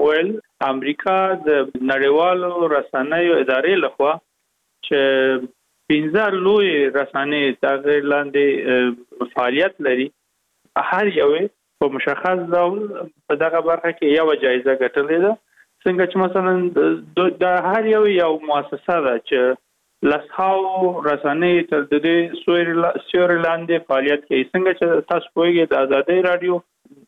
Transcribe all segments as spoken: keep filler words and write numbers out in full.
ویل امریکا د نړیوالو رسنیو ادارې لخوا چې پنځه لوی رسنۍ تغیر لاندې فعالیت لري هر یو په مشخص ډول په دغه برخه کې یو جایزه ګټلې ده څنګه چې مثلا د هر یو یو مؤسسه ده چې لسهاو رسنۍ تر دې سیوري لاندې فعالیت کوي څنګه چې تاسو پوهیږئ د ازادي رادیو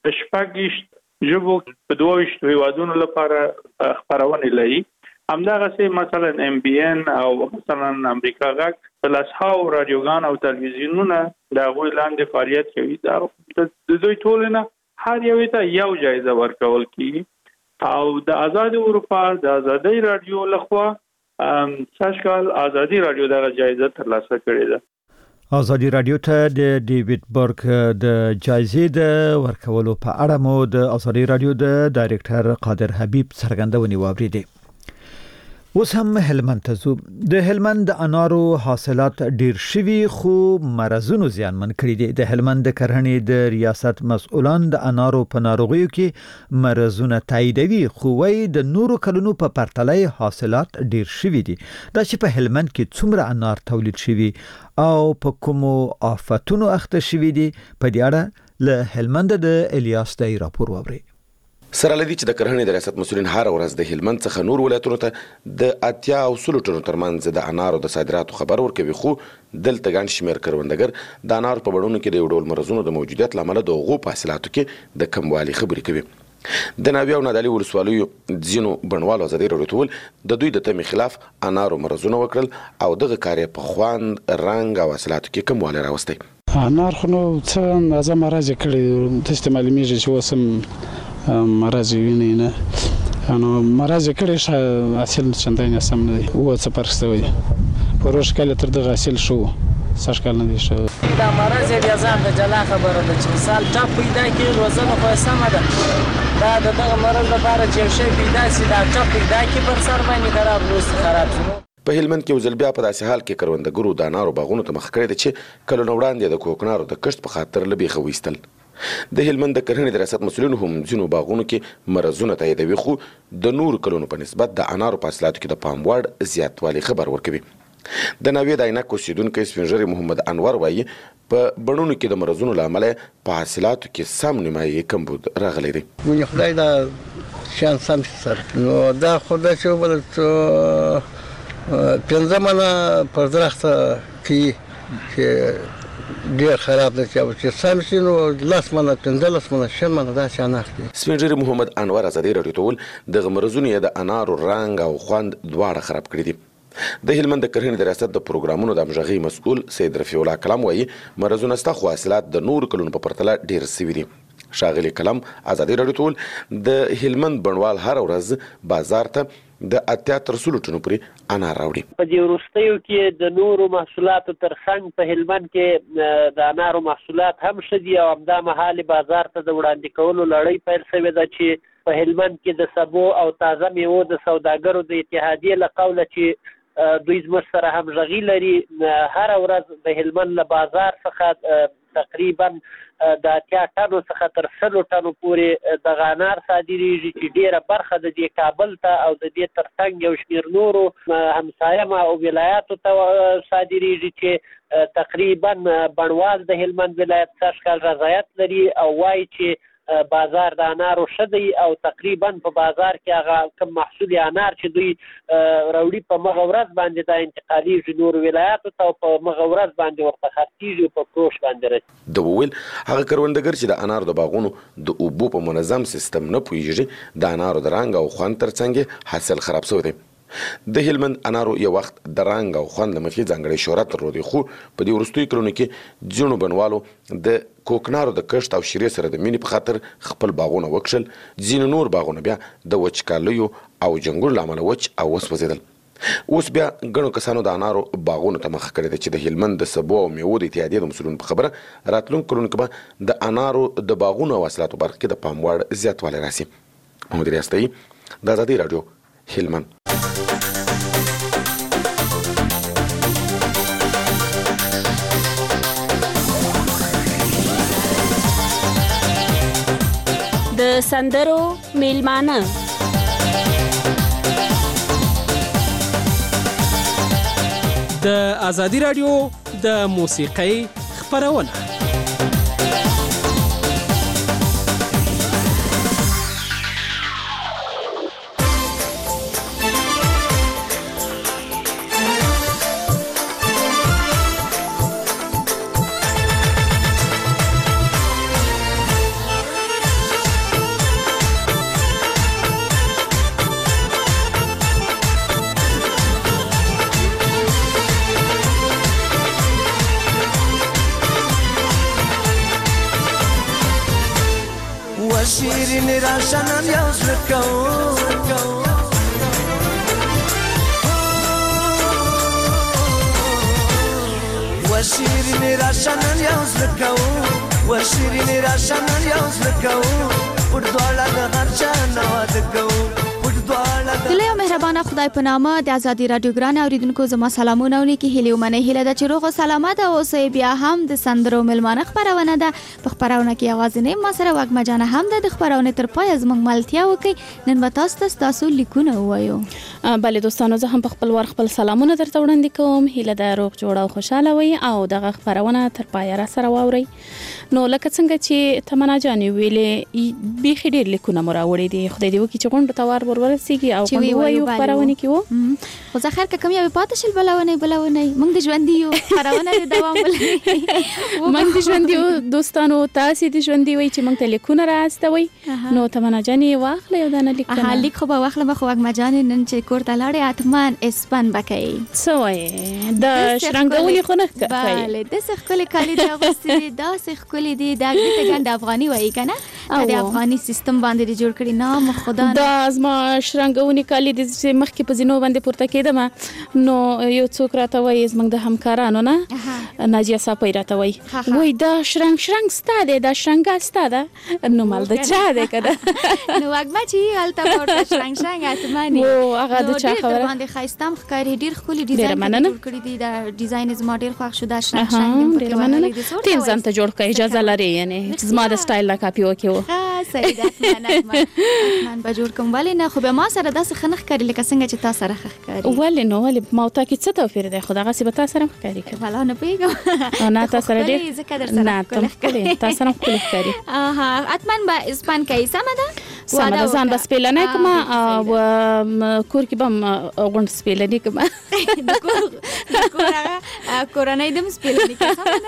شپږ ژبو په دوه ویشت هیوادونو لپاره خپرونې لري همدغسې مثلا ام بي ان او مثلا امریکا غږ په لسهاو رادیوګان او تلویزیونونه د هغوی لاندې فعالیت کوي د دوی ټول نه هر یو ته یو جایزه ورکول کیږي او د آزاد اروپا د آزادي رادیو لخوا سږ کال آزادي رادیو دغه جایزه ترلاسه کړې ده آزادي رادیو ته د ډیوډ برک د جایزې د ورکولو په اړه مو د آزادي رادیو د ډایرکټر قادر حبیب څرګندونې واوریدې. اوس هم هلمند ته ځو. د هلمند د انارو حاصلات ډیر شوي خو مرزونو زیانمن کړي دي. د هلمند د کرهڼې د ریاست مسؤلان د انارو په ناروغیو کې مرزونه تاییدوي خو وايي د نورو کلونو په پرتله حاصلات ډیر شوي دي. دا چې په هلمند کې څومره انار تولید شوي او په کومو آفتونو اخته شوي دي په دې اړه له هلمند د الیاس دای راپور واوري. سره لدی چې د کرهڼې د ریاست مسؤلین هر ورځ د هلمند څخه نور ولایتونو ته د اتیا او سلو ټنو ترمنځ د انارو د صادراتو خبر ورکوي خو دلته ګڼ شمېر کروندګر د انارو په بڼونو کې د یو ډول مرزونو د موجودیت له امله د هغو په حاصلاتو کې د کموالي خبرې کوي. د ناوې او نادعلي ولسوالیو ځینو بڼوالو ازادي راډیو ته وویل د دوی د تمې خلاف انارو مرزونه وکړل او دغه کار یې په خوند رنګ او حاصلاتو کې کموالی راوستی. انار خو نو څه اندازه مرز یې کړی داسې معلومېږي چې اوس هم مرز ویني نه نو مرز کړي ش حاصل چندانې سم نه دی او څه فرق شوی پروش کله تر دغه حاصل شو سږ کال نه دی شو دا مرز بیا ځان د جلا خبره ده چې مثال ټاپ پیدا کړي روزنه خو سمه ده دا دغه مرز لپاره چې شی پیدا سي دا ټاپ پیدا کړي پر سر باندې خراب نوست خراب شو. په هلمند کې وزل بیا په داسې حال کې کروندګرو د انارو باغونو ته مخ کړی دی چې کلونه وړاندې د کوکنارو د کښت په خاطر له بیخه ویستل. د هلمند د کرهڼې د ریاست مسؤلین هم ځینو باغونو کې مرزونه تاییدوي خو د نورو کلونو په نسبت د انارو په حاصلاتو کې د پام وړ زیاتوالی خبر ورکوي. د ناوې د عینک اوسیدونکی سپین ږیری محمد انور وایي په بڼونو کې د مرزونو له امله په حاصلاتو کې سم نیمایي کمبود راغلی دی. ونې خدای دا شیان سم شي سره نو دا خو داسې وبله پنځه منه پر درخته کوي چې ډیر خراب دی چې سم شي نو لس منه پنځلس منه شل منه داسې انار دي. سپین ږیری محمد انور ازادي راډیو ته وویل دغه مرزونه یې د انارو رنګ او خوند دواړه خراب کړي دي. د هلمند د کرهڼې د ریاست د پروګرامونو د همغږۍ مسؤل سید رفیع الله کلام وایي مرزونه ستا خو حاصلات د نورو کلونو په پرتله ډیر سوي دي. ښاغلي کلام ازادي راډیو ته وویل د هلمند بڼوال هر ورځ بازار ته د اتیا تر سلو ټنو پورې انار راوړي. په دې وروستیو کې د نورو محصولاتو ترڅنګ په هلمند کې د انارو محصولات هم ښه دي او همدا مهال بازار ته د وړاندې کولو لړۍ پیل شوې ده چې په هلمند کې د سبو او تازه میوو د سوداګرو د اتحادیې له قوله چې دوی زموږ سره همغږي لري هره ورځ د هلمند له بازار څخه تقریبا د اتیا ټنو څخه تر سلو ټنو پورې دغه انار صادریږي چې ډیره برخه د دې کابل ته او د دې ترڅنګ یو شمېر نورو همسایه او ولایاتو ته صادریږي چې تقریبا بڼوال د هلمند ولایت سږ کال رضایت لري او وایي چې بازار د انارو ښه دی او تقریبا په بازار کې هغه کوم محصول انار چې دوی راوړي په مغه ورځ باندې دا انتقالیږي نورو ولایاتو ته او په مغه ورځ باندې ورته خرڅېږي او په فروش باندې راځي. ده وویل هغه کروندګر چې د انارو د باغونو د اوبو په منظم سیستم نه پوهېږي د انارو د رنګ او خوند ترڅنګ حاصل خراب شوی دی. د هلمند انارو یو وخت د رنګ او خوند له مخې ځانګړی شهرت درلودی خو په دې وروستیو کلونو کې ځینو بڼوالو د کوکنارو د کښت او شیرې سره د مینې په خاطر خپل باغونه وکښل. ځینې نور باغونه بیا د وچکالیو او جنګونو له امله وچ او وسوځېدل. اوس بیا ګڼو کسانو د انارو باغونو ته مخه کړې ده چې د هلمند د سبو او میوو د اتحادیې د مسؤلینو په خبره راتلونکو کلونو کې به د انارو د باغونو او حاصلاتو برخه کې د پام وړ زیاتوالی راسي. محمد ریاستي د ازادي راډیو هلمند. د سندرو میلمانه د ازادي رادیو د موسیقۍ خبرونه. شیرین راشنم یوز لکو و شیرین راشنم یوز لکو و شیرین راشنم یوز لکو پردوالا دغر چانا دکو دلې مهربانه خدای په نامه د ازادي رادیو ګران اوریدونکو زما سلامونه ونی کې هلي ومنه هله د چروغ سلامات او سه بیا هم د سندرو ملمانه خبرونه ده په خبرونه کې आवाज نه ما سره واګ مجانه هم د خبرونه تر پای از موږ ملتیا وکي نن به تاسو تاسو لیکونه وایو. بله دوستانو زه هم په خپل ور خپل سلامونه درته وړاندې کوم هله د روغ جوړ او خوشاله وي او دغه خبرونه تر پای را سره واوري. نو لکه څنګه چې تمنا جانې ویلې به خډیر لیکونه مراوړي دي خدای دې وکي چې غونډه توار ورورسيږي او کوم وایو خبرونه کې وو خو ځخر که کوم یو پاتې شل بلونه بلونه موږ د ژوند دیو خبرونه د دوام ولې موږ د ژوند دیو دوستانو تاسو د ژوند دی وای چې موږ ته لیکونه راستوي نو تمنا جانې واخله یو دانه لیک ها لیک خو به واخله مخ واګ مجانې نن چې کور ته لاړې اتمان اسپن بکې سوې د شرنګولي خونه کوي بله د سخکلي کالي د غوستي د سخکلي دی د دې ګند افغاني وای کنه د افغاني سیستم باندې جوړ کړی نام خدا د ازما شرنګونی کالي د مخ کې په زینو باندې پورته کېدم نو یو څوک راته وایي زمنګ د همکارانو نه ناجیه صاحب راته وایي وای دا شرنګ شرنګ ستاده دا شرنګ ستاده نو مال د چا ده کده نو واګما چې حالت ورته شرنګ شرنګ اتماني او هغه د چا خبره باندې خاستم ښکاری ډیر خولي ډیزاین جوړ کړی دی دا ډیزاین از ماډل خوښ شو دا شرنګ شرنګ ډیر مننه تیم ځان ته جوړ کړئ اجازه لري یعنی زما د سټایل نه کاپی وکړو ها صحیح ده من به جوړ کوم ولی نه خو به ما سره داسې خنخ کړی لکه څنګه چې تاسو سره خخ کړی ولی نو ولی ما ته کې څه توفیر ده خدای غسی به تاسو سره کړی کړي ولا نه پیګم نه تاسو سره دې ذکر در سره کړی تاسو سره کړی اها اتمن به اسپان کې سم ده سم ده ځان بس پیلنه کما او کور کې بم غونډ سپیلنه کما د کور هغه کورنۍ دم سپیلنه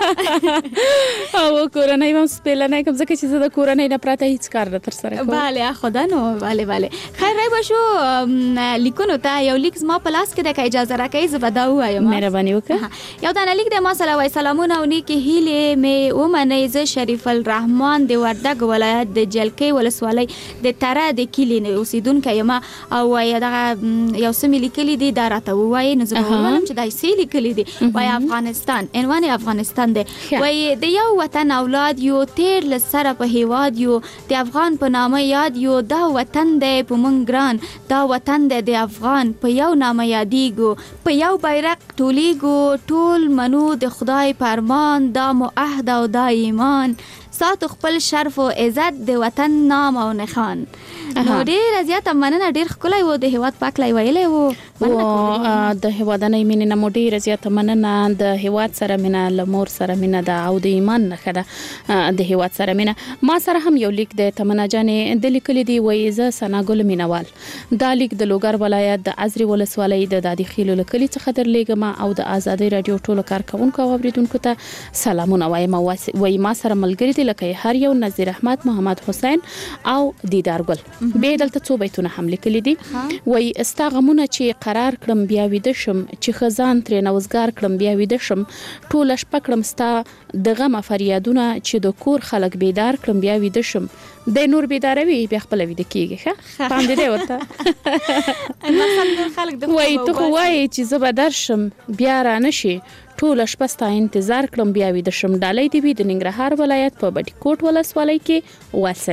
کما او کورنۍ بم سپیلنه کوم ځکه چې د کورنۍ نه پراته هیڅ کار نه تر سره کوم bale خدا نو bale bale خیر راي بشو لیکونو ته یو لیک ما پلاس کې د اجازه راکې زبدا وایم مهرباني وکړه یو دانه لیک د ما سلام و سلامونه ونی کې هیله مې و منې ز شریف الرحمن د وردګ ولایت د جلکې ولسوالۍ د تره د کلی نه اوسیدونکو یم او دغه یو سم لیکلی دی دا راته وایي نو زه ولوم چې دای سی لیکلی دی وای افغانستان عنوان افغانستان دی وای د یو وطن اولاد یو تیر لسره په هیواد یو د افغان په نامه یاد یو دا وطن دی په مونږ ګران دا وطن دی د افغان په یو نامه یادیږو په یو بیرق ټولیږو ټول منو د خدای فرمان دا مو عهد او دا ایمان ساتو خپل شرف او عزت د وطن نام او نخان نو ډیر زیات مننه ډیر خلای وو د هیواد پاک لای ویلې وو او د هیواد نه مینه مو ډیر زیات مننه د هیواد سره مینه لمور سره مینه د او د ایمان نه خده د هیواد سره مینه ما سره هم یو لیک د تمنا جانې د لیکل دی وای ز سناګل مینوال دا لیک د لوګر ولایت د ازری ولسوالۍ د دادی خیلو لکلی څخه در لیګما او د ازادي رادیو ټولو کارکونکو او اوریدونکو ته سلامونه وایم وای ما سره ملګری لکه هر یو نذیر احمد محمد حسین او دیدار ګل به دلته څو بیتونه هم لیکلي دي وای استغمونه چې قرار کړم بیا ویده شم چې خزان تر نوزګار کړم بیا ویده شم ټول شپه کړم ستا د غم فریادونه چې د کور خلک بیدار کړم بیا ویده شم د نور بیداروي بیا خپل ویده کیږي ښه پام دې ورته مثلا خلک د وای ته خو وای چې زه به درشم بیا را نشي ټول شپه ستا انتظار کړم بیا ویده شم ډالۍ دی د ننګرهار ولایت په بټي کوټ ولسوالۍ کې واصل ته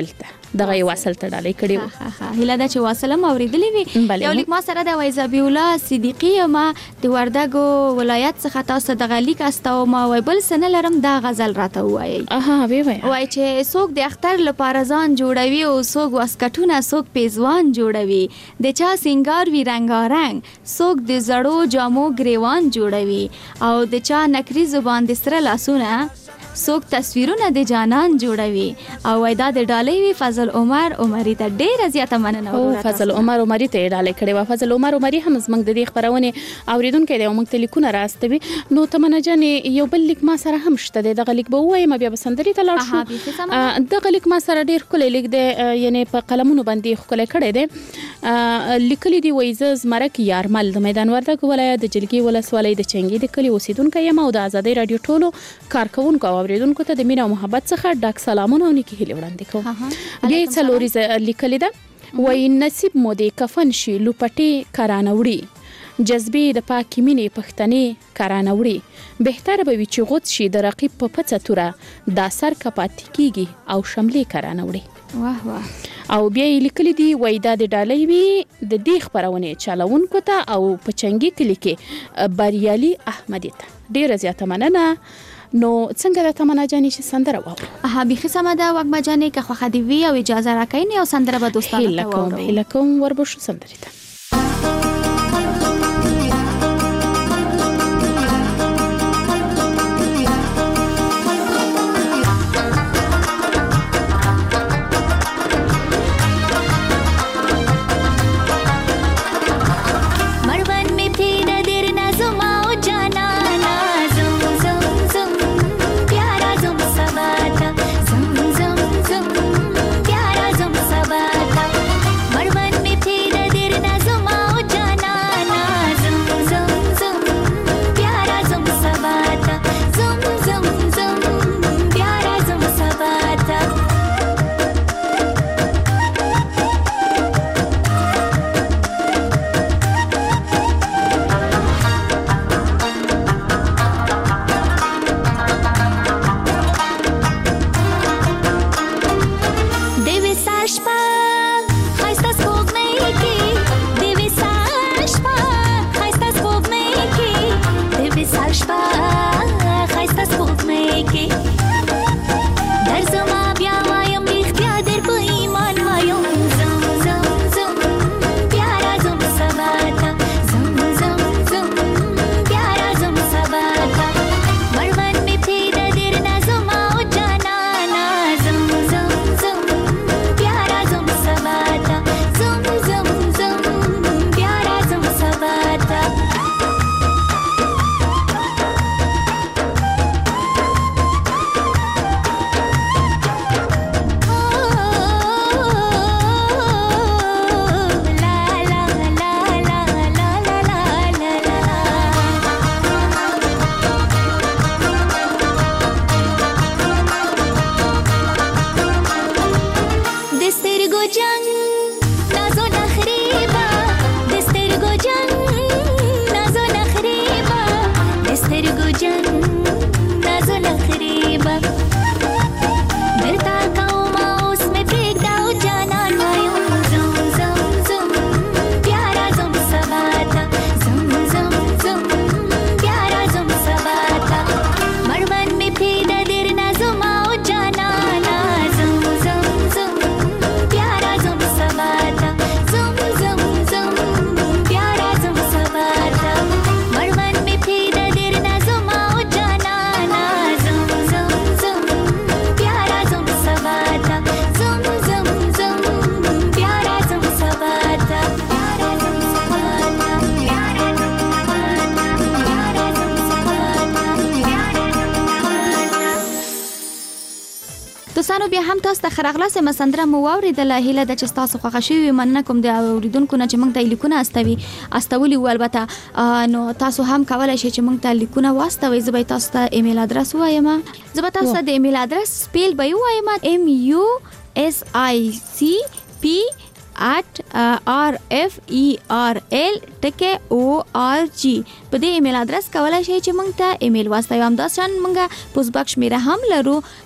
دغه واصل ته ډالۍ کړي وو. هله دا چې واصل هم اوریدلې وي. یو لیک ما سره د وایزبی الله صدیقی ما د وردګو ولایت څخه تاسو د غلیک استو ما وای بل سن لرم دا غزل راته وایي. اها وی وای وای چې څوک د اختر لپاره ځان جوړوي او څوک واسکټونه څوک پیزوان جوړوي د چا سنگار وی رنگارنګ څوک د زړو جامو گریوان جوړوي او د چا نکری زبان د سره لاسونه څوک تصویرونه د جانان جوړوي او وایدا د ډالۍ وی فضل عمر عمری ته ډیره زیاته مننه او فضل عمر عمری ته ډالۍ کړي وا. فضل عمر عمری هم زمنګ د دې خبرونه اوریدونکو د موږ ته لیکونه راستوي. نو تمنه جانې یو بل لیک ما سره هم شته د غلیک به وایم بیا بسندري ته لاړ شو. د غلیک ما سره ډیر کله لیک دی یعنی په قلمونو باندې خپل کړي دی لیکلي دی وایز زمرک یارمل د میدان وردګ ولایت د جلګي ولسوالۍ د چنګي د کلی اوسیدونکو یم او د ازادي رادیو ټولو کارکونکو اوریدونکو ته د مینا او محبت څخه ډاک سلامونه او نیکی هیله وړاندې کوم. بیا څلوري لیکل ده وای نصیب مو د کفن شي لوپټي کرانوړي جذبې د پاکي مینې پښتنې کرانوړي بهتر به وي چې غوت شي د رقیب په پڅه توره دا سر کپاتې کیږي او شملې کرانوړي. واه واه. او بیا لیکل دي وای دا د ډالۍ وی د دې خبرونه چلوونکو ته او په چنګي کلی کې بریالي احمدی ته ډیره زیاته مننه. نو څنګه د تمنا جانې چې سندره واورو؟ اها بيخي سم ده وګما جانې که خو خدي وی او اجازه راکړئ نو سندره به دوستانو ته واورو. هله کوم وربشو سندره ته دوستانو بیا هم تاسو ته خرغله سم سندره مو واوریدل هله د چې تاسو خوښ شوی مننه کوم د اوریدونکو نه چې موږ ته لیکونه استوي استولي البته نو تاسو هم کولای شئ چې موږ ته لیکونه واستوي زه به تاسو ته ایمیل ادرس وایم زه به تاسو ته د ایمیل ادرس سپیل به وایم ام یو اس آی سی پی at r f e r l ټکه o r g په دې ایمیل ادرس کولای شئ چې موږ ته ایمیل واستوي هم دا شان موږ پوسټ باکس میره هم لرو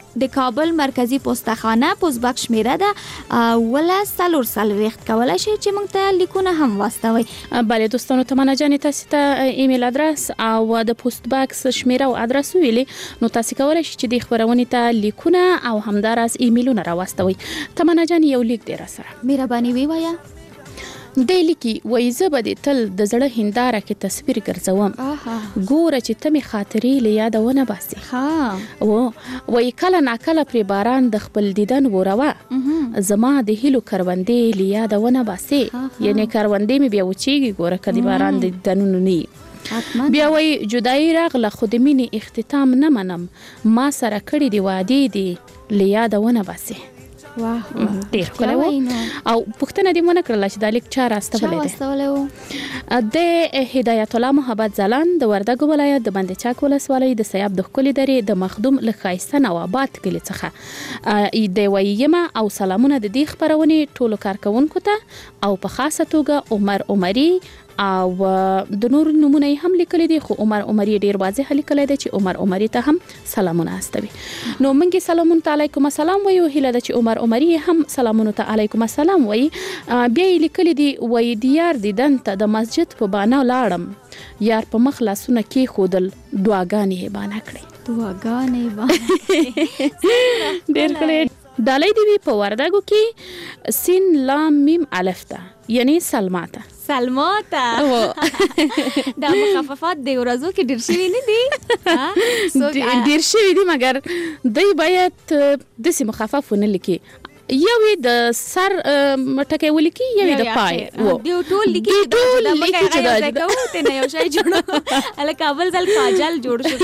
د کابل مرکزی پوسټخانه پوسټبک شمیره ده ولا سلور سلويخت کولای شي چې موږ ته لیکونه هم واستوي. بله دوستانو تمنا جانې تاسو ته ایمیل ادرس او د پوسټبکس شمیره او ادرس ویلي نو تاسو کولای شئ چې د خبرونې ته لیکونه او همدارس ایمیلونه راوستوي. تمنا جان یو لیک دی را سره مهرباني وی وایا د لیکي وای زه به د تل د زړه هنداره کې تصویر ګرځوم ګوره چې ته می خاطرې له یادونه باسي ها و وای کله ناکله پر باران د خپل دیدن وروه زما د هیلو کروندې له یادونه باسي یعنی کروندې می بیا وچیږي ګوره کدي باران د دنونو نی بیا وای جدای راغله خود مینې اختتام نه منم ما سره کړی دی وادي دی له یادونه باسي. واه ډیر کله و او پښتنه دې مونږ کړل چې د لیک چار استولې ده د هدایت الله محبت زلان د وردګو ولایت د بند چاک ولسوالۍ د سیاب د خولي درې د مخدوم لخایسته نوابات کلی څخه د ویمه او سلامونه د دې خبرونه ټولو کارکونکو ته او په خاصه توګه عمر عمري او د نور نمونه هم لیکل دي خو عمر عمري ډیر واضح لیکل دي چې عمر عمري ته هم سلامونه استوي. نو منګي سلامون علیکم السلام ویو هله د چې عمر عمري هم سلامونه علیکم السلام وی بیا لیکل دي وی دیار دیدن ته د مسجد په باندې لاړم یار په مخلصونه کې خودل دعاګانې باندې کړې دعاګانې باندې ډیر کړې دالای دی په وردګو کې سین لام میم الف ته یعنی سلماته سلماته دا مخففات دی ورځو کې ډیر شوی نه دي ډیر شوی دي مګر دوی باید د سیم مخففونه لیکي یوې د سر مټکې ولیکي یوې د پای و دی ټول لیکي ټول لیکي چې دا کوو ته نه یو شی جوړ ال کابل ځل کاجل جوړ شو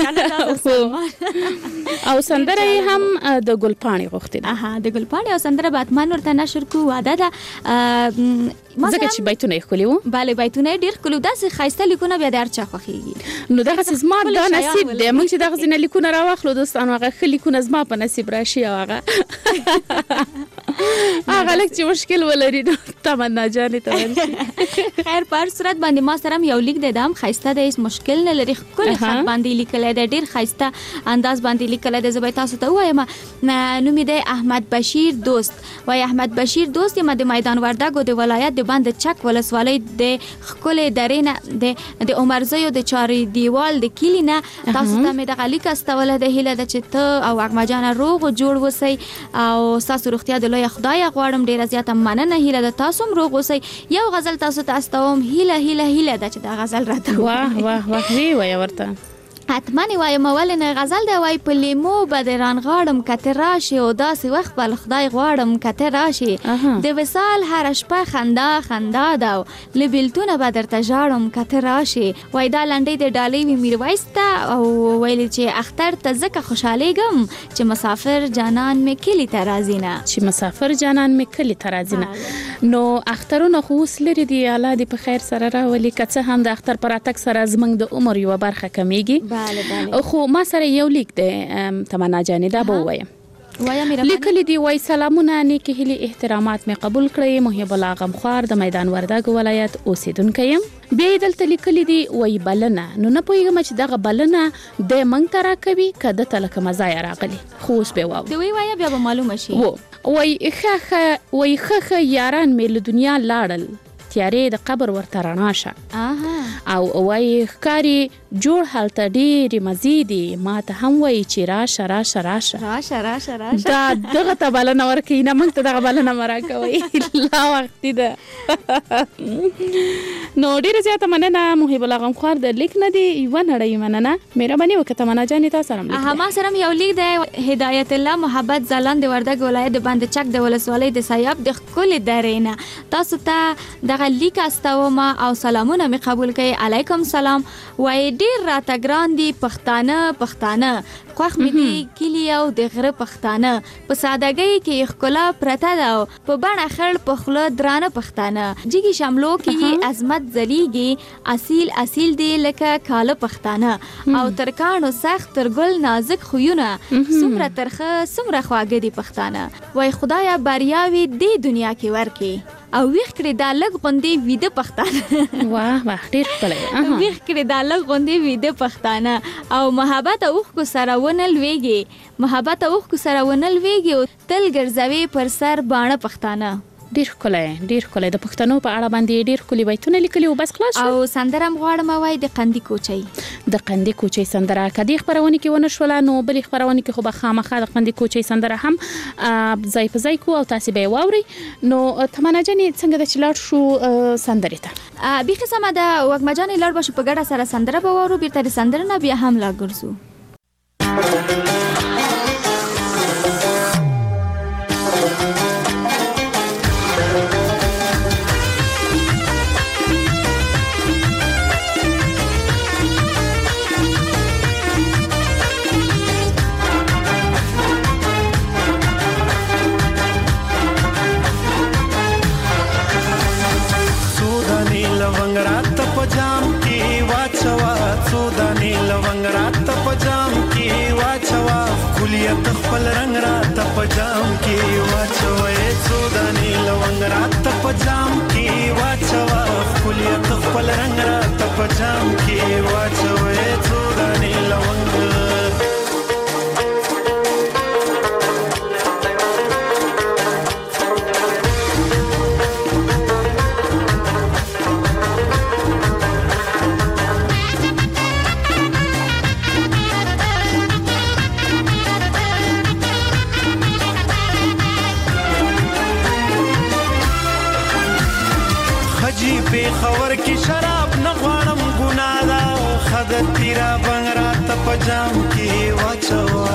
کنه او سندره هم د ګلپاڼې غوښتل اها د ګلپاڼې او سندره باتمان ورته نشر کو واده ده ځکه چې بیتونه یې خولي وو bale بیتونه ډیر کلو داسې خایسته لیکونه بیا در چا خوخیږي نو دغه زما د نصیب دی موږ چې دغه ځینې لیکونه راوخلو دوستانو هغه خلی لیکونه زما په نصیب راشي او هغه هغه لکه چې مشکل ولري تمنا جانې ته خیر په صورت باندې ما سره یو لیک دی دام خایسته دی هیڅ مشکل نه لري کله خط باندې لیکل دی ډیر خایسته انداز باندې لیکل دی زه به تاسو ته وایم نو می دی احمد بشیر دوست وای احمد بشیر دوست ما د میدان وردګو د ولایت د بند چک ولسوالۍ د خکل درینه د د عمرزیو د چاري دیوال د کلینه تاسو ته می د غلیک استوله د هله د چې ته او اغما جان روغ جوړ وسی او تاسو روغتیا د لوی خدای غواړم ډیر زیاته مننه هله د تاسو روغ وسی یو غزل تاسو ته استوم هله هله هله د چې د غزل راته واه واه واه وی وای ورته حتما وایم ولنه غزل دی وای په لیمو بدران غاړم کته راشي او داسې وخت بل خدای غواړم کته راشي د وصال هر شپه خندا خندا دا لبلتونه بدر ته جاړم کته راشي وای دا لنډې د ډالۍ وی میرويستا او ویل چې اختر ته زکه خوشاله ګم چې مسافر جانان می کلی ترازینه چې مسافر جانان می کلی ترازینه نو اخترونه خو وسلري دی الله دې په خیر سره راولي کڅه هم د اختر پر اتک سره زمنګ د عمر یو برخه کمیږي بله بله خو ما سره یو لیک دی تمنا جانې دا به وایم وایا مهرباني لیکل دی وای سلامونه نیکی هلي احترامات می قبول کړی محب الله غمخوار د میدان وردګ ولایت اوسیدونکو يم بیا دلته لیکل دی وای بلنه نو نه پوهیږم چې دغه بلنه د منګ ترا کوي کده تلک مزای راغلی خو اوس به واو دی وای وایا بیا به معلومه شي وای خخه وای خخه یاران می له دنیا لاړل تیارې د قبر ورته رڼا شه او وای ښکاری جوړ هلته ډېرې مزیدي ما ته هم وای چې راشه راشه راشه راشه راشه راشه دا دغه ته بلنه ورکوي نه موږ ته دغه بلنه مه راکوئ لا وختي ده نو ډېره زیاته مننه محب الله غمخوار د لیک نه دی یوه نړۍ مننه مهرباني وکړه تمنا جانې تا سره هم لیک ما سره یو لیک دی هدایت الله محبت زلان د وردګ ولایت د بند چک د ولسوالۍ د سیاب د ښکلې درې نه تاسو ته دغه لیک استوم او سلامونه می قبول کړئ علیکم سلام وای ډیر راته ګران دي پښتانه پښتانه خوښ مې دي کلی او د غره پښتانه په سادهګۍ کې ښکلا پرته ده په بڼه خړ په خوله درانه پښتانه جګي شاملو کې عظمت ځلیږي اصیل اصیل دی لکه کاله پښتانه او ترکانو سخت تر ګل نازک خویونه څومره ترخه څومره خواږه دي پښتانه وای خدایا بریاوي دې دنیا کې ورکي او ویخ کړی دا لګ غوندې ویده پښتانه واه واه ډیر ښکلی ویخ کړی دا لګ غوندې ویده پښتانه او محبت اوخ کو سره ونه لویږي محبت اوخ کو سره ونه لویږي او تل ګرځوي پر سر باڼه پښتانه ډیر ښکلی ډیر ښکلی د پښتنو په اړه باندې ډیر ښکلي بیتونه لیکلي او بس خلاص او سندره م غواړم وای د قندي کوچۍ د قندي کوچۍ سندره کدي خبرونه کې ونه شول نو بل خبرونه کې خو به خامخا د قندي کوچۍ سندره هم ځای په ځای کو او تاسو به واوري نو تمنا جنې څنګه د چلاړ شو سندره ته به قسمه د وګمجان لړ بشو په ګډه سره سندره به وورو بیرته سندره نه بیا هم لا ګرځو کلیت خپل رنگ را ته پجام کې واچوي سوداني لونګ را ته پجام کې واچوا کلیت خپل رنگ را ته پجام کې واچوي سوداني لونګ خور کی شراب نه غواړم ګنا دا خدای تیرا بنگرا ته پجام کی واچوا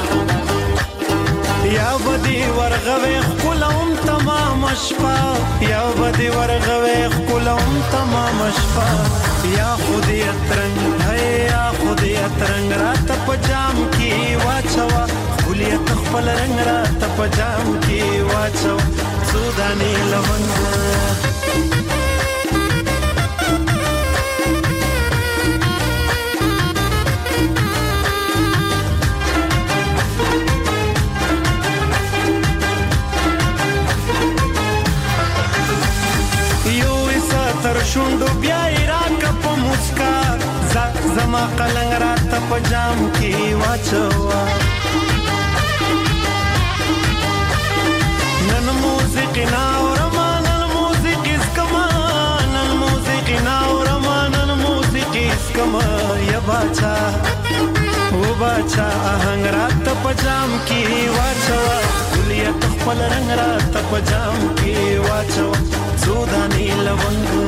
یا ودی ورغوي خلوم تمام شپه یا ودی ورغوي خلوم تمام شپه یا خودی ترنګ ہے یا خودی ترنګ را ته پجام کی واچوا کلیت خپل رنگ را ته پجام کی واچوا سوداني لونګ شوندو بیا راک په مسکا ز زما قلنګ را ته پجام کی واچوا نن موسیقي نا اورما نن موسیقي اسکما نن موسیقي نا اورما نن موسیقي اسکما یا باچا او باچا آهنګ را ته پجام کی واچوا کلیت خپل رنگ را ته پجام کی واچوا سوداني لونګ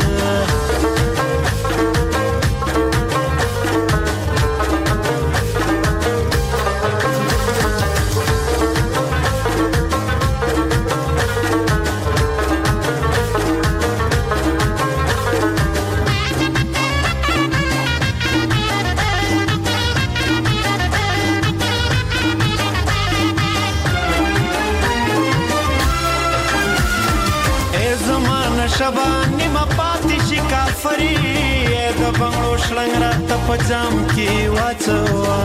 شبانی ما پاتی شي کافری د بنگلو شلنګ را ته پجام کی واچوا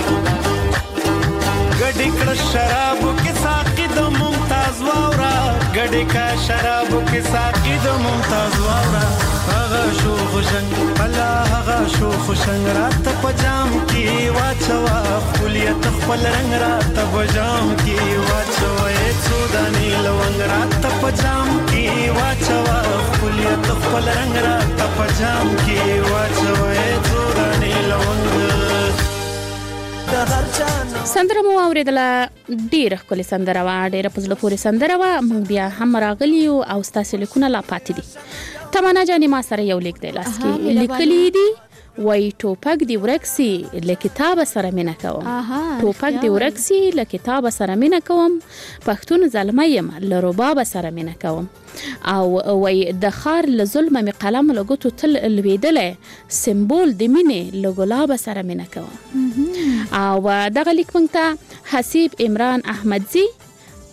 ګډی کړه شراب کې ساقي د ممتاز واورا ګډی کا شراب کې ساقي د ممتاز واورا هغه شو خوشنګ الله هغه شو خوشنګ را ته پجام کی واچوا کلیت خپل رنگ را ته پجام کی واچوا سوداني لونګ را ته پجام کی واچوا کلیت خپل رنگ را ته پجام کی واچوا سوداني لونګ سندره مو اوریدله ډیره ښکلې سندره وه ډیره په زړه پورې سندره وه موږ بیا هم راغلي یو او ستاسې لیکونه لا پاتې دي تمنا جانې ما سره یو لیک دی لاس کې لیکلي دي وای ټوپک دی ورک سي له کتاب سره مینه کوم ټوپک دی ورک سي له کتاب سره مینه کوم پښتون زلمه یم له رباب سره مینه کوم او وای د خار له ظلم می قلم له ګوتو تل لویدلې سمبول د مینې له ګلاب سره مینه کوم او دغه لیک مونږ ته حسیب عمران احمدزي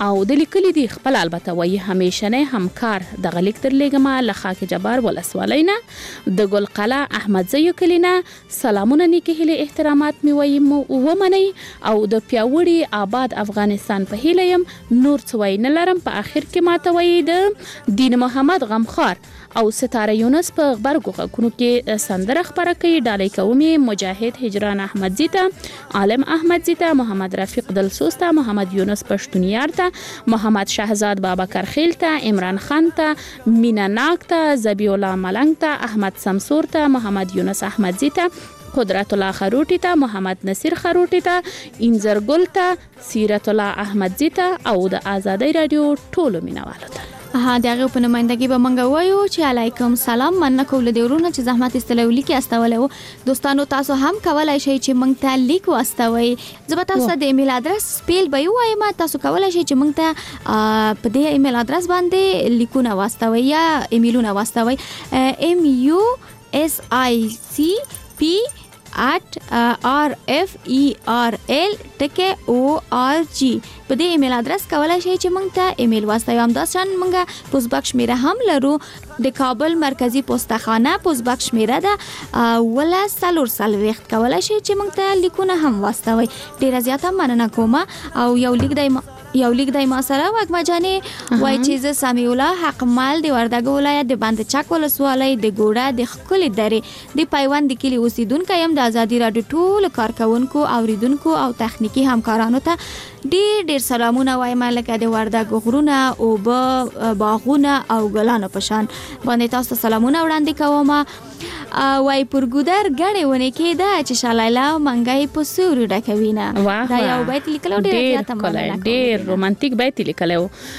او د لیکلي دی خپل البته وایي همیشنه همکار د غلیک تر لګما لخاک جبار ولسوالۍ نه د ګل قلعه احمد زیو کلینا سلامونه نیکه هله احترامات می وایي و منی او د پیاوړي آباد افغانستان په هیله يم نور څوی نه لرم په اخر کې ماته وایي د دین محمد غمخار او ستاره یونس په خبرګو غونو کې سندره خبره کوي ډالۍ کومي مجاهد هجران احمد زیتا عالم احمد زیتا محمد رفیق دلسوستا محمد یونس پښتونیار ته محمد شهزاد بابا کرخیل ته عمران خان ته مینا ناک ته زبی الله ملنګ ته احمد سمسور ته محمد یونس احمد زیتا قدرت الله خروټی ته محمد نصیر خروټی ته انځر ګل ته سیرت الله احمد زیتا او د آزادۍ رادیو ټولو مینوالو ته ها دغه په نمائندګي به منګه وایو چې علیکم سلام مننه کول دی ورونه چې زحمت استلولي کې استولو دوستانو تاسو هم کولای شئ چې مونږ ته لیک واستوي زه تاسو د ایمیل ادرس سپیل به وایم تاسو کولای شئ چې مونږ ته په دې ایمیل ادرس باندې لیکونه واستوي یا ایمیلونه واستوي ام یو اس آی سی پی at r f e r l ټکه او ار جی په دې ایمیل ادرس کولای شئ چې مونږ ته ایمیل واستوي هم دا شان مونږه پوسټ باکس میره هم لرو د کابل مرکزی پوسټخانه پوسټ باکس میره ده ولا سالور سالويخت کولای شئ چې مونږ ته لیکونه هم واستوي ډیر زیاته مننه کوم او یو لیک دای یو لیک دای ما سره وګما جانې وای چې ز سامي الله حق مال دی وردګ ولایت د باندې چک ولسوالۍ د ګوړه د خپل درې د پیوند کلی اوسیدونکو يم د ازادي رادیو ټول کارکونکو اوریدونکو او تخنیکی همکارانو ته ډیر ډیر سلامونه وایم لکه د وردګ غرونه او باغونه او ګلانو پشان باندې تاسو سلامونه وړاندې کوم وای پرګودر غړې ونه کې دا چې شالایلا منګای په سوري ډکوینه دا یو بیت لیکلو ډیر زیاته مننه ډیر رومانټیک بیت لیکلو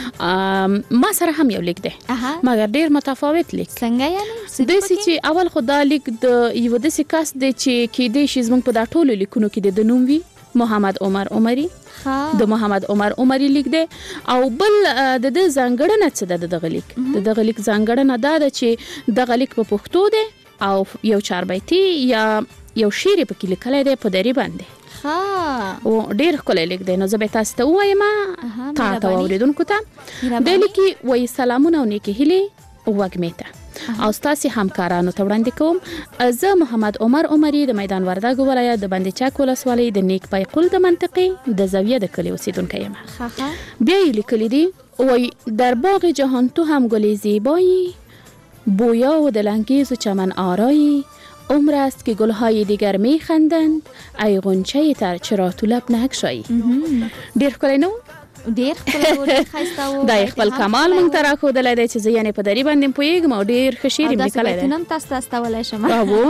ما سره هم یو لیک دی مګر ډیر متفاوت لیک څنګه یعنی د سې چې اول خدا لیک د یو د سې کاس د چې کې د شي زمنګ په دا ټولو لیکونو کې د نوم وی محمد عمر عمري د محمد عمر عمري لیک دی او بل د د ځنګړنه څه د دغه لیک د دغه لیک ځنګړنه دا ده چې دغه لیک په پښتو دی او یو چار بیتي یا یو شعر په کې لیکل دی په دری باندې ها او ډیر کولای لیک دی نو زه به تاسو ته وایم تا ته اوریدونکو ته د لیکي وای سلامونه او نیکی هلي وګمیته او تاسو همکارانو ته وړاندې کوم زه محمد عمر عمري د میدان وردګ ولایت د باندې چاک ولسوالۍ د نیک پای قل د منطقې د زاویه د کلی اوسیدونکو یم بیا یې لیکلي دي وای در باغ جهان تو هم گلی زیبایی بویا و دلانگیز و چمن آرایی عمر است که گلهای دیگر می خندند ای غنچه تر چرا تو لب نگشایی ډیر کولای نو ډیر خپل خاصه و دا خپل کمال مونږ ترا خو د لید چې زیانه په دری باندې پویګم او ډیر خشيري می کولای دا نن تاسو تاسو ولای شم بابو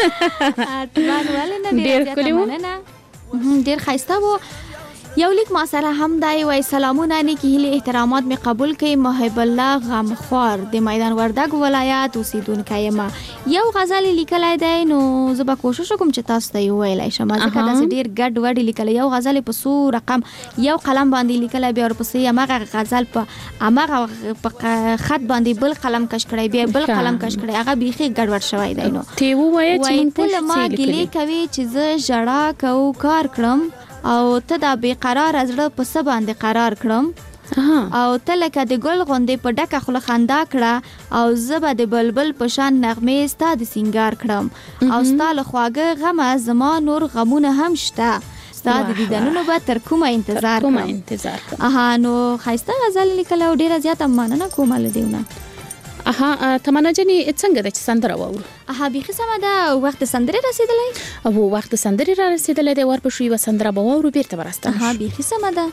ټول ولنه ډیر کولای ډیر خاصه و یو لیک ما سره هم دای وای سلامونه نیکی هله احترامات می قبول کړي محب الله غمخوار د میدان وردګ ولایت اوسیدونکو ما یو غزل لیکلای دی نو زه به کوشش وکم چې تاسو ته ویلای شم ځکه دا ډیر ګډ وډ لیکل یو غزل په سو رقم یو قلم باندې لیکلای بیا ورپسې هغه غزل په هغه په خط باندې بل قلم کش کړی بیا بل قلم کش کړی هغه بیخي ګډ وډ شوی دی نو تی وای چې ته ما ګلی کوي چې زه جړه کو کار کړم او ته دا بیقرار از زړه په څه باندې قرار کړم او ته لکه د ګل غوندې په ډکه خوله خندا کړه او زه به د بلبل په شان نغمې ستا د سینګار کړم او ستا له خواږه غمه زما نور غمونه هم شته ستا د دیدنونو به تر کومه انتظار کومه انتظار کوم اها نو ښایسته غزل لیکله او ډېره زیاته مننه کوم له دیونه اها تمنا جنې څنګه د سندره وورو اها بيخي سم ده وخت سندره رسیدلای او وخت سندره را رسیدلای د ور په شوي و سندره به وورو بیرته ورسته اها بيخي سم ده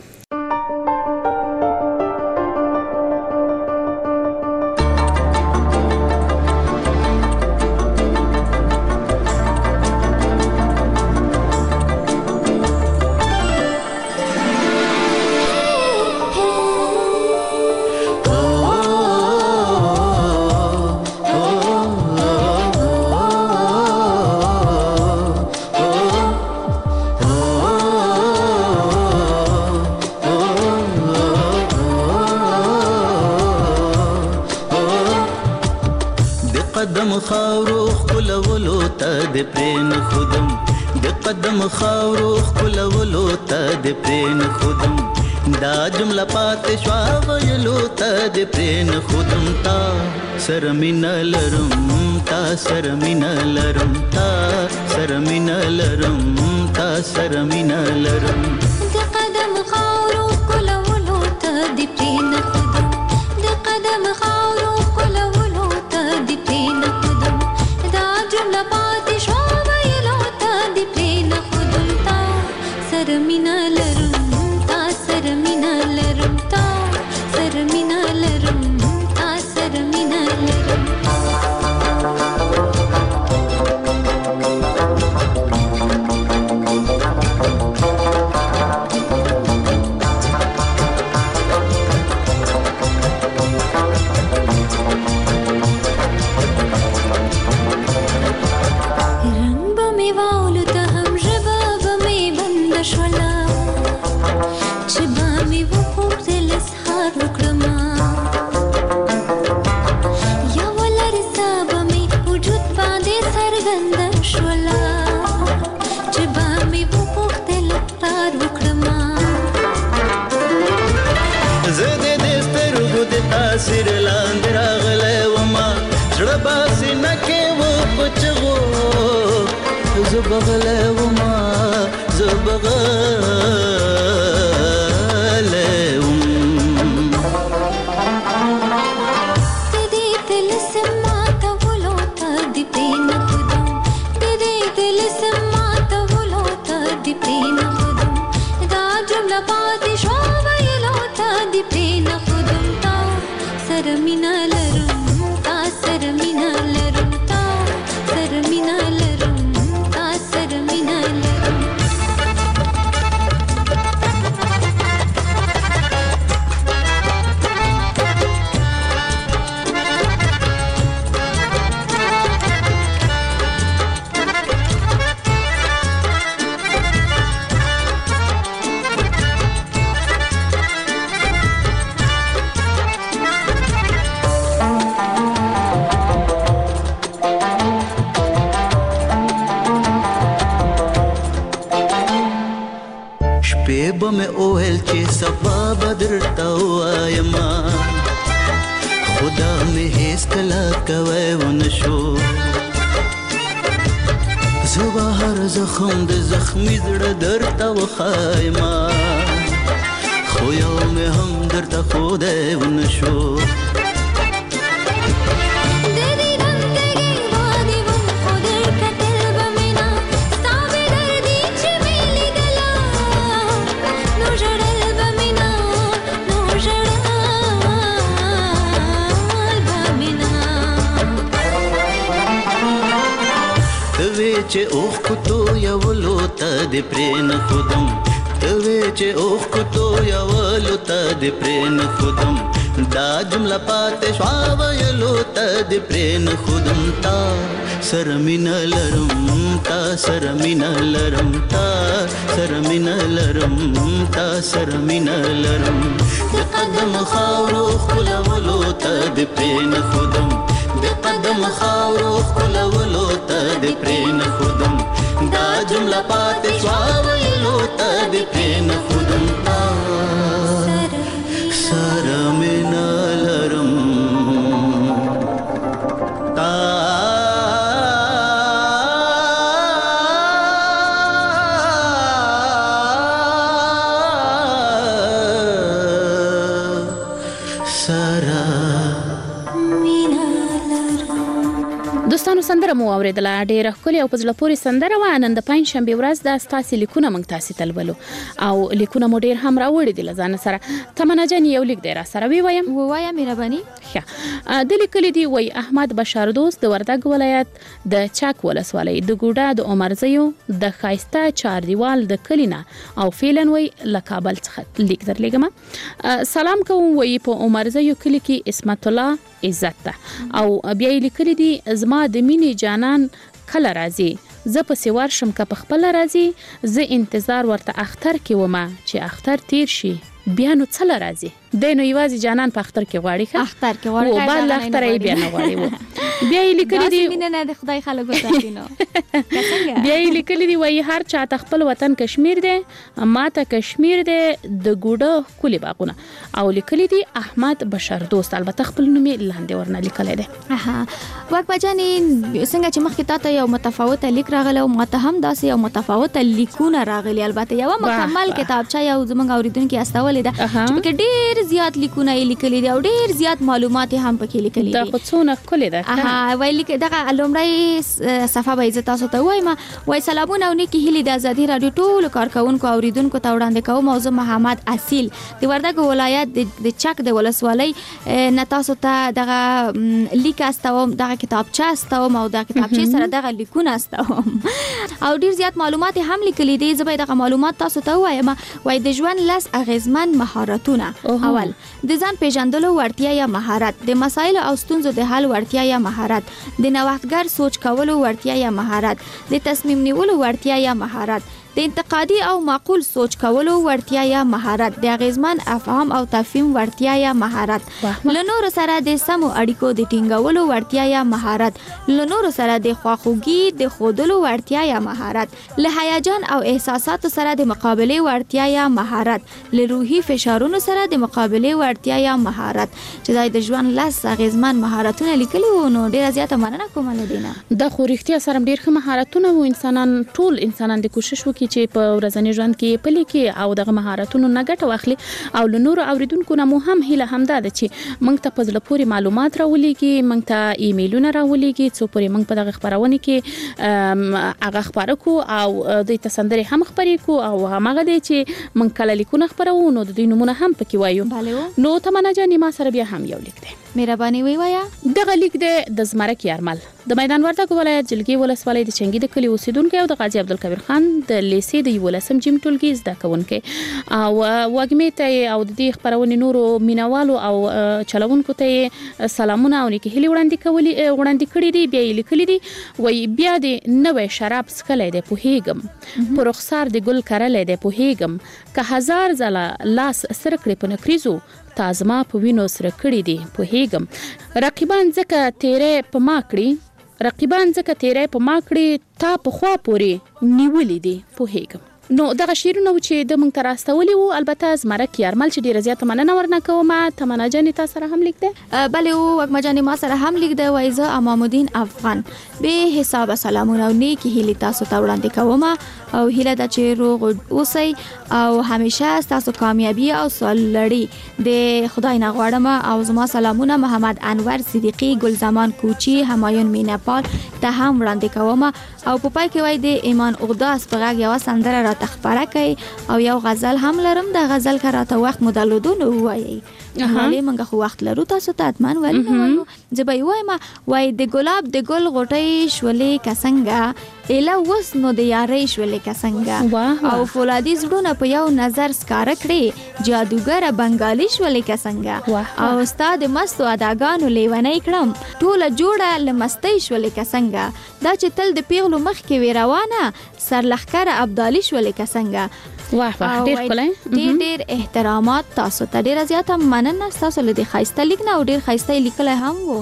قدم خاورو خلولو تا د پرین خودم د قدم خاورو خلولو تا د پرین خودم دا جمله پاتې شوا ویلو ته د پرین خودم تا سره مینا لرم تا سره مینا لرم تا سره مینا لرم تا سره مینا لرم د قدم خاورو کولولو ته د پرین خودم د قدم خاورو کولولو ته د پرین خودم دا جمله پاتې شوا ویلو ته د پرین خودم تا سره مینا لرم تا سره مینا لرم تا سره مینا لرم تا سره مینا لرم تاثیر لاندې راغلی وما زړه باسي نه کې و په چغو زه بغلی وما زه بغلی وم د دې طلسم ماتولو ته د پرې نه ښودم د دې طلسم ماتولو ته د پرې نه ښودم دا جمله پاتې شوه ویلو ته د پرې نه ښودم تا سره مینه لرم تا سره مینه لرم تا سره مینه لرم تا سره مینه لرم به مې اوهل چې صفا بدر تا وایما خدا مې هیڅ کله کوي ونشو زه هر زخم د زخمي زړه درته وخایما خو یو مې هم درته خدای ونشو چې اوخ کوتو یولو ته د پرین خودم توی چې اوخ کوتو یولو ته د پرین خودم دا جمله پاتې شوا ویلو ته د پرین خودم تا سره مینه لرم تا سره مینه لرم تا سره مینه لرم تا سره مینه لرم د قدم خاورو خپلولو ته د پرین خودم د قدم خاورو خپلولو ته د پرین خودم دا جمله پاتې شوا ویلو ته د پرین خودم تا سره مینه لرم تا دوستانو سندره مو اوریدله ډیره ښکلې او په زړه پورې سندره وه. نن د پنجشنبې ورځ ده. ستاسې لیکونه موږ تاسې ته لولو او لیکونه مو ډېر هم راوړي دي له ځانه سره. تمنا جان یو لیک دی را سره ووایم ووایم مهرباني. ښه د لیکلي دي وایي احمد بشار دوست د وردګ ولایت د چک ولسوالۍ د ګوډه د عمرزیو د ښایسته چاردیوال د کلي نه او فعلا وایي له کابل څخه لیک درلیږم. سلام کوم وایي په عمرزیو کلي کې اسمت الله عزت ده او بیا یې لیکلي دي زما د مینې جانان کله راځي زه پسې ورشم که په خپله راځي زه انتظار ورته اختر کې ومه چې اختر تیر شي بیا نو څله راځي. د نو یوازې جانان په اختر کې غواړي ښه اختر کې غواړي او بل اختر یې بیا نه غواړي و بیا یې لیکلي دي مینه نه د خدای خلک وساتي نو بیا یې لیکلي دي وایي هر چا ته خپل وطن کشمیر دی ما ته کشمیر دی د ګوډه کلی باغونه او لیکلي دي احمد بشر دوست البته خپل نوم یې لاندې ورنه لیکلی دی اها وقت بجانې څنګه چې مخکې تاسو یو متفاوته لیک راغله او ماته هم داسې یو متفاوته لیکونه راغلي البته یو مکمل کتابچه یو زمونږ اوریدونکو استولې ده چې کې ډېر زیات لیکونه یې لیکلي دي او ډېر زیات معلومات هم پکې لیکلي دي دا خو څونه ښکلې ده اها وایي لیک دغه لومړی صفحه به زه تاسو ته وایم وایي سلامونه او نیکې هیلې د ازادي راډیو ټولو کارکونکو اوریدونکو ته وړاندې کوم موضوع محمد اصیل د وردګو ولایت د چک د ولسوالۍ نه تاسو ته دغه لیک استوم دغه کتابچه استوم او دغه کتابچه سره دغه لیکونه استوم او ډیر زیات معلومات هم لیکلي دي زه به دغه معلومات تاسو ته وایم وای د ژوند لس اغیزمن مهارتونه اول د ځان پیژندلو وړتیا یا مهارت د مسایل او ستونزو د حل وړتیا یا مهارت د نوښتګر سوچ کولو وړتیا یا مهارت د تصمیم نیولو وړتیا یا مهارت د انتقادي او معقول سوچ کولو وړتیا یا مهارت د اغیزمن افهام او تفهیم وړتیا یا مهارت له نورو سره د سمو اړیکو د ټینګولو وړتیا یا مهارت له نورو سره د خواخوږي د خودلو وړتیا یا مهارت له هیجان او احساساتو سره د مقابله وړتیا یا مهارت له روحي فشارونو سره د مقابله وړتیا یا مهارت چې د ژوند لاس اغیزمن مهارتونه لیکلي وو نو ډیره زیاته مننه کوم لدينا د خو رښتیا سره ډیر ښه مهارتونه وو انسانان ټول انسانان د کوشش وکړي چې په ورځنی ژوند کې پلي کې او دغه مهارتونو نه ګټه واخلي او له نورو اوریدونکو نه مو هم هیله همدا ده چې موږ ته په زړه پورې معلومات راولېږي موږ ته ایمیلونه راولېږي څو پورې موږ په دغه خبرونه کې هغه خبره کو او د تسندري هم خبرې کو او هغه دی چې موږ کله لیکونه خبرو نو د دې نمونه هم پکې وایو نو تمنا جانې ما سره بیا هم یو لیک دی مهرباني وی وایا دغه لیک دی د زمرک یارمل د میدان وردګ ولایت جلګي ولسوالۍ د چنګي د کلی اوسیدونکو او د قاضي عبدالکبیر خان د لیسې د ولسم جیم ټولګي زده کوونکو او وګمې ته او د دې خبرونې نورو مینوالو او چلوونکو ته سلامونه او نیکه هیلې وړاندې کولې وړاندې کړې دي بیا یې لیکلي دي وای بیا د نوې شراب څکلې د پوهېږم پر رخسار د ګل کرلې د پوهېږم که هزار ځله لاس سره کړې په نکریزو تازما په وینو سره کړې دي پوهېږم رقیبان ځکه تیرې په ما کړې رقیبان ځکه تیرې په ما کړې تا په خوا پورې نیولې دي پوهېږم نو دغه شیرونه چې د مونږ تر راستولي وو البته زمرک یارمل چې ډیره زیاته مننه ورنه کوم تمنا جانې تاسو سره هم لیک ده بله او وګما جانې ما سره هم لیک ده وای زه امامالدین افغان به حساب سلامونه او نیکی هیله تاسو ته وړاندې کوم او هیله ده چې روغ اوسئ او همیشه تاسو کامیابی او سوال لري د خدای نه غواړم او زما سلامونه محمد انور صدیقی ګلزمان کوچی همایون مینپال ته هم وړاندې کوم او په پای کې وای د ایمان اقداس په غږ یو سندره را تخبره کوي او یو غزل هم لرم د غزل کراته وخت مدلودون وایي حالې منګه خو وخت لرو تاسو ته اتمن وایي نو زبې وایم وای د ګلاب د ګل غټي شولې کسنګا اله وس نو د یارې شولې کسنګا او فولادي زړونه په یو نظر سکار کړي جادوګر بنگالي شولې کسنګا او استاد مستو اداګانو لیونی کړم ټوله جوړه لمستۍ شولې کسنګا دا چې تل د پیغلو مخ کې وی روانه سرلخکر ابدالي شولې کسنګا واه واه ډیر کله ډیر ډیر احترامات تاسو ته ډیر زیاته مننه تاسو له دې خایسته لیک نه او ډیر خایسته لیکل هم وو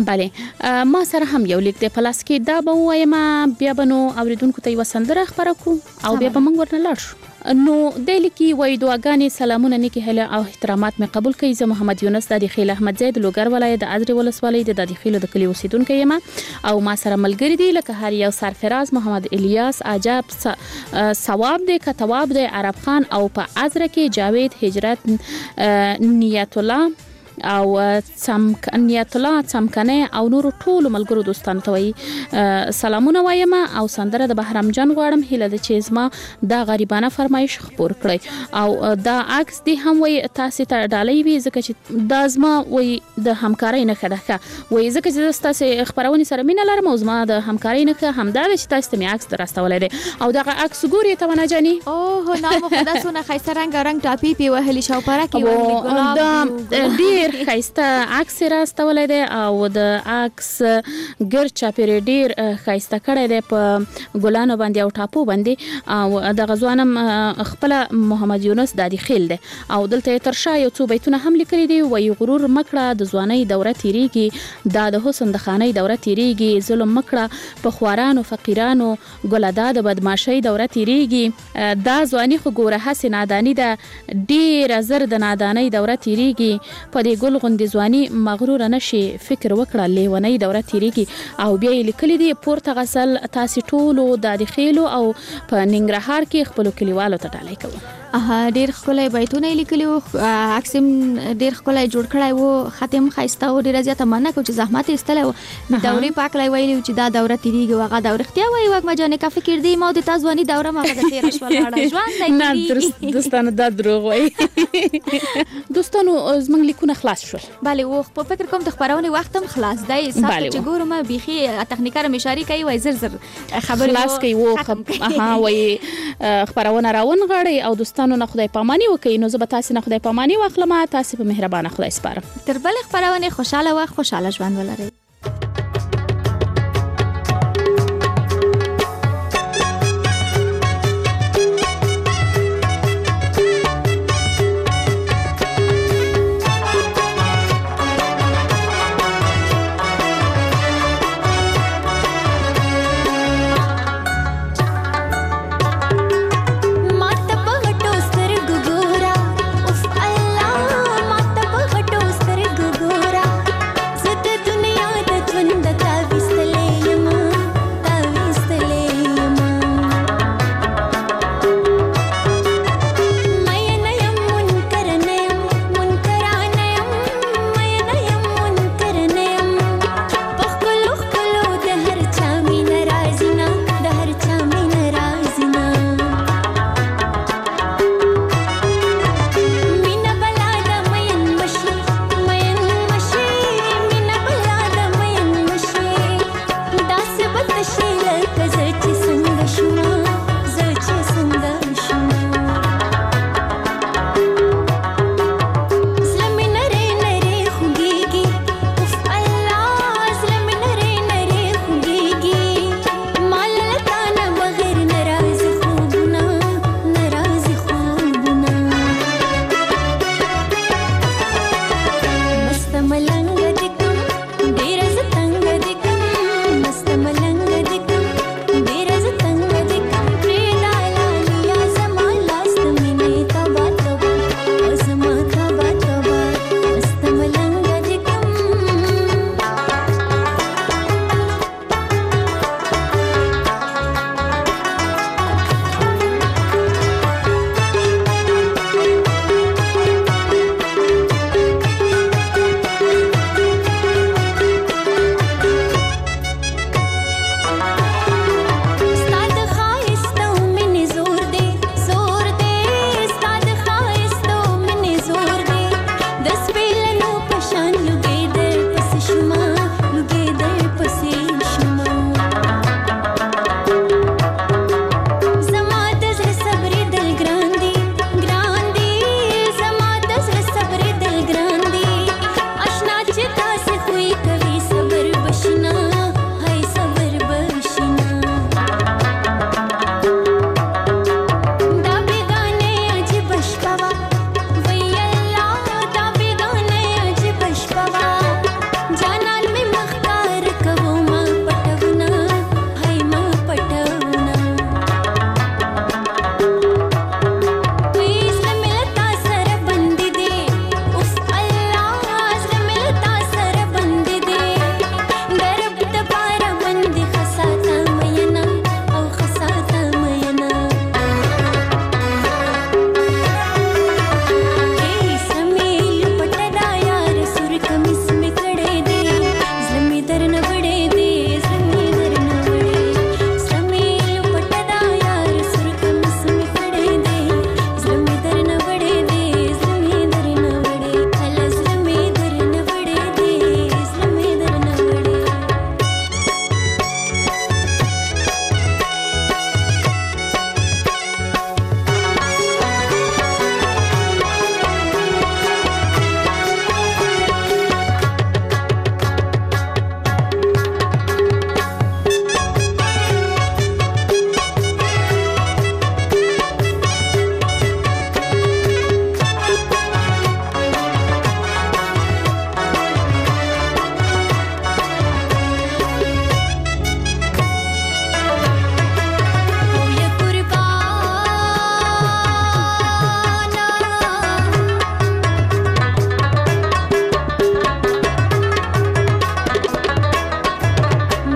بله ما سره هم یو لیک د پلاس کې دا به وایم بیا بنو اوریدونکو ته یو سندره خبره کو او بیا به موږ ورنه لاړ شو نو د لیکي وای دعاګانې سلامونه نیکی هله او احترامات مې قبول کړئ زه محمد یونس د خیل احمد زید لوګر ولایت د ازری ولسوالۍ د د خیل د کلی اوسیدونکو یم او ما سره ملګری دی لکه هر یو سرفراز محمد الیاس عجب ثواب دی کتواب دی عرب خان او په ازره کې جاوید هجرت نیت الله او څمک نیت الله څمکنه او نور ټول ملګرو دوستانو ته وای سلامونه وایم او سندره د بهرام جان غواړم هله د چیزما دا غریبانه فرمایش خبر کړی او دا عکس دی هم وای تاسو ته ډالۍ وی ځکه چې دا زما وای د همکارۍ نه خدای وای ځکه چې تاسو خبرونه سره مینه لرم او زما د همکارۍ نه همدا چې تاسو ته می عکس درستولای دي او دا عکس ګوري ته ونه جاني اوه نو خدا سونه خیسه رنگ رنگ ټاپی پی وهلی شاو پاره کې وهلی ګلاب دا ډیر ډیر ښایسته عکس راستولی دی او د عکس ګر چاپیره ډیر ښایسته کړی دی په ګلانو باندې او ټاپو باندې او د غزوانم خپل محمد یونس دادی خیل دی او دلته تر شا یو څو بیتونه هم لیکلي دي وایي غرور مکړه د ځوانۍ دوره تیریږي دا د حسن د خانۍ دوره تیریږي ظلم مکړه په خوارانو فقیرانو ګلدا د بدمعشۍ دوره تیریږي دا ځواني خو ګوره هسې ناداني ده ډیره زر د نادانۍ دوره تیریږي په دې ګل غوندې ځواني مغرور نشي فکر وکړه لیونۍ دوره تیریږي او بیا یې لیکلي دي پورته غسل تاسې ټولو دادی خیلو او په ننګرهار کې خپلو کلیوالو ته ډالۍ کوو. اها ډیر ښکلی بیتونه یې لیکلي وو عکس ډیر ښکلی جوړ کړی وو ختم ښایسته و ډېره زیاته مننه کوم چې زحمت یې ایستلی و دورې په هکله یې ویلي و چې دا دوره تیریږي و هغه دوره رښتیا وایي وږمه جانې که فکر دی ما د تا ځواني دوره مغه د تېره شوه لاړه ژوند دی نه دوستانو دا دروغ وایي دوستانو زموږ لیکونه خلاص شول بله و په فکر کوم د خپرونې وخت هم خلاص دی سخته چې ګورم بیخي تخنیکره مشاري کوي وایي زر زر خبرې خلاص کوي و اها وایي خپرونه راونغاړئ او دوستانو نه خدای پاماني وکړي نو زه به تاسې نه خدای پاماني واخلم تاسې په مهربانه خدای سپارم تر بلې خپرونې خوشحاله وخت خوشحاله ژوند ولرئ.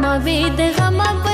وې د غم